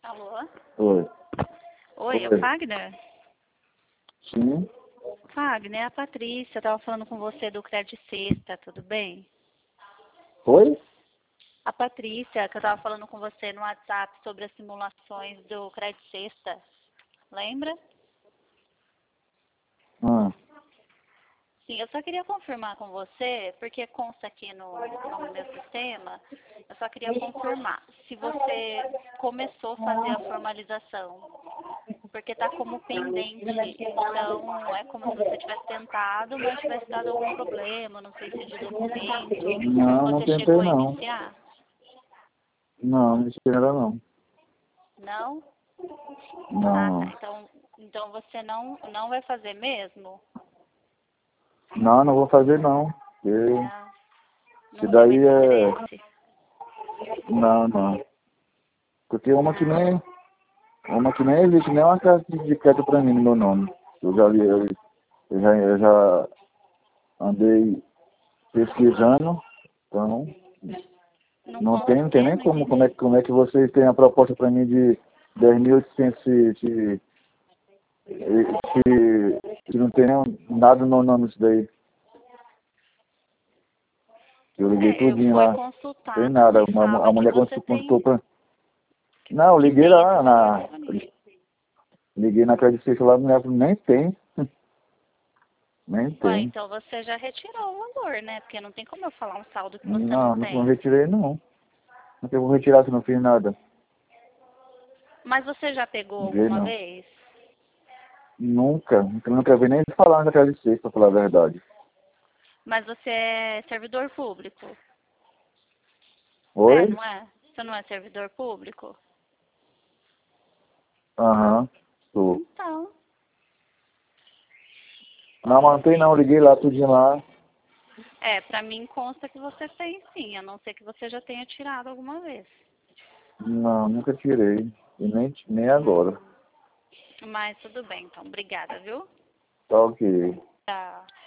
Alô? Oi. Oi, é o Fagner? Sim. Fagner, é a Patrícia. Eu tava falando com você do Crédito Sexta, tudo bem? Oi? A Patrícia, que eu tava falando com você no WhatsApp sobre as simulações do Crédito Sexta. Lembra? Ah, Sim, eu só queria confirmar com você, porque consta aqui no meu sistema, eu só queria confirmar se você começou a fazer a formalização, porque está como pendente. Então, é como se você tivesse tentado, mas tivesse dado algum problema, não sei se de documento. não Você tentei chegou a não. iniciar? Não ainda não. Não? Ah, tá. Não. Então você não vai fazer mesmo? Não vou fazer não. Porque Não. isso Não tem daí mais é. interesse? Não. Porque uma que nem existe nem uma carta de crédito pra mim no meu nome. Eu já andei pesquisando, então Não não tem é, nem não entendi. como é que vocês têm a proposta pra mim de 10.800 se não tem nem nada no nome disso daí. Eu liguei Eu tudinho fui lá, tem consultar, nada. e fala A que mulher você consultou tem, pra. Não, eu que liguei tem esse lá valor na. disponível. Liguei na Crédito Suisse lá, a mulher falou, nem tem. Nem Ué, tem. então você já retirou o valor, né? Porque não tem como eu falar um saldo que você não Não tem. retirei não. Não que eu vou retirar se não fiz nada. Mas você já pegou Não vi alguma não. vez? Nunca vi nem falar na Crédito Suisse, pra falar a verdade. Mas você é servidor público? É, Oi? não é? Você não é servidor público? Aham. Tô. Então, Não, mas não tem não, liguei lá, tudinho lá. pra mim consta que você tem sim, a não ser que você já tenha tirado alguma vez. Não, nunca tirei. E nem agora. Mas tudo bem, então. Obrigada, viu? Tá ok. Tchau.